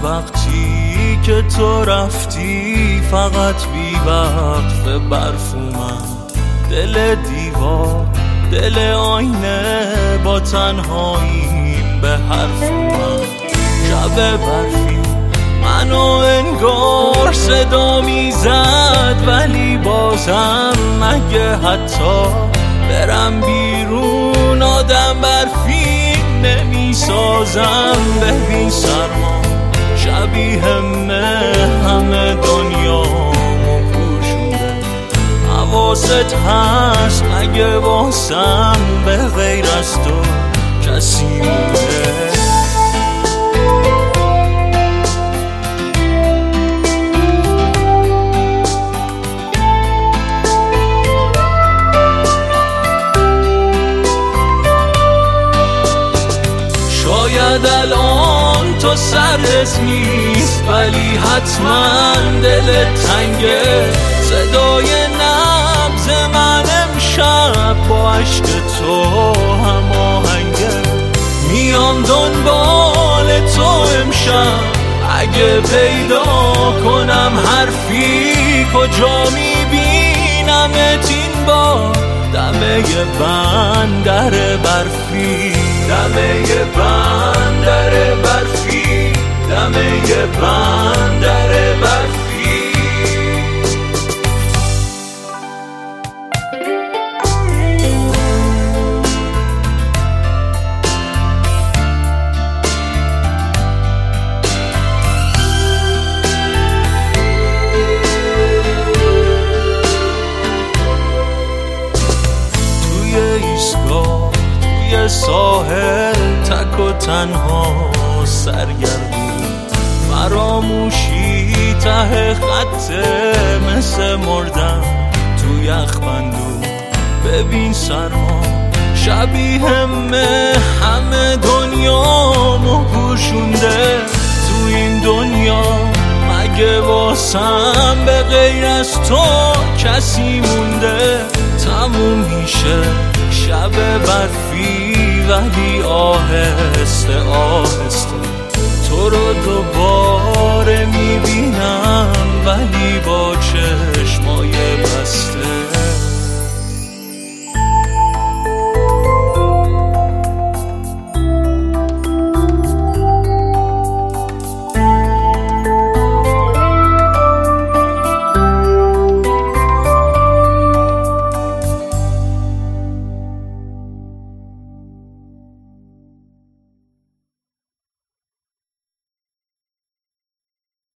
وقتی که تو رفتی فقط بی وقت برف اومد. دل دیوار دل آینه با تنهاییم به حرف اومد. شب برفی منو انگار صدا میزد، ولی بازم مگه حتی برم بیرون آدم برفی نمیسازم. ببین سرما شبیه همه دنیامو پوشونده. حواست هست مگه واسم به غیر از تو کسی مونده؟ شاید الان تو سرت نیست، ولی حتما دل تنگه. صدای نبض من امشب با عشق تو هماهنگه. میام دنبال تو امشب، اگه پیدا کنم حرفی کجا میبینمت این بار؟ دمه بندر برفی، دمه بندر برفی، دمه بندر برفی. توی ساحل تک و تنها سرگردون، فراموشی ته خطه مثل مردن توی یخبندون. ببین سرما شبیه همه دنیامو پوشونده. تو این دنیا مگه واسم به غیر از تو کسی مونده؟ تموم میشه شب برفی، ولی آهسته